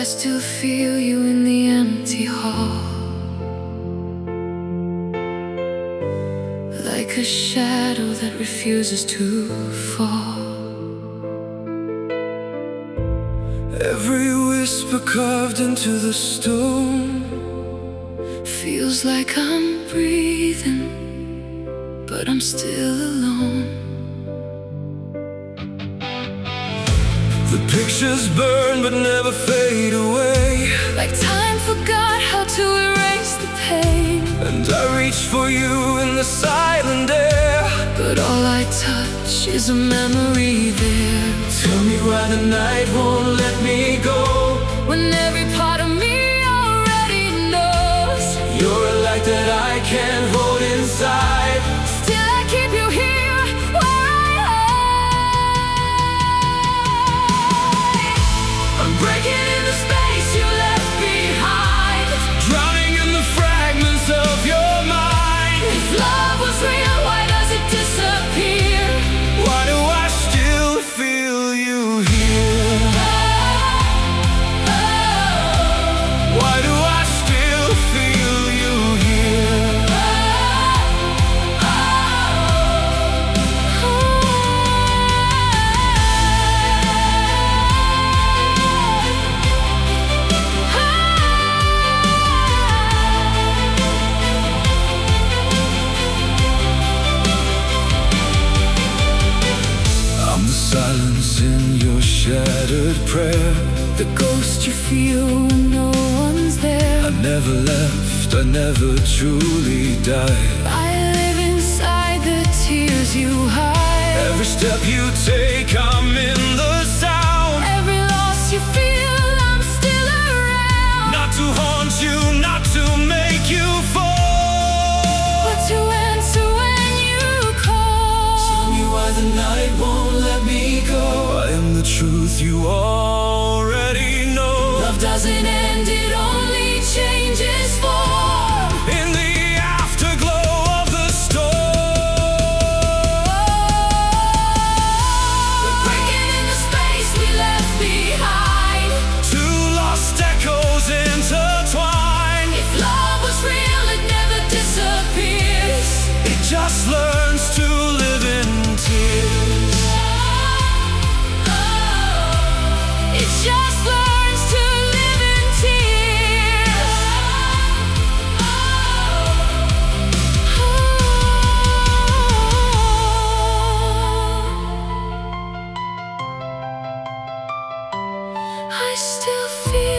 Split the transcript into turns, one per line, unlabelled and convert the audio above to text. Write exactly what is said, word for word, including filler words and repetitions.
still feel you in the empty hall, like a shadow that refuses to fall.
Every whisper carved into the stone
feels like I'm breathing, but I'm still alone.
The pictures burn but never fade away,
like time forgot how to erase the pain.
And I reach for you in the silent air,
but all I touch is a memory there.
Tell me why the night won't let me go,
when every part of me already knows
you're a light that I can't hold inside.
Still I keep you here where I hide.
I'm breaking into space you left behind, drowning in the fragments of your mind.
If love was real, why does it disappear?
Why do I still feel you here? Why do I still feel you here? I'm the silence in your shattered prayer,
the ghost you feel when no one's there.
I never left, I never truly died.
I live inside the tears you hide.
Every step you take, I'm in the sound.
Every loss you feel, I'm still around.
Not to haunt you, not to make you fall,
but to answer when you call.
Tell me why the night won't let me go. I am the truth you already know.
Love doesn't end, it only changes form.
In the afterglow of the storm,
we're breaking into space we left behind.
two lost echoes intertwined.
If love was real, it never disappears.
It just learns to live in tears.
It just learns to live in tears. I still feel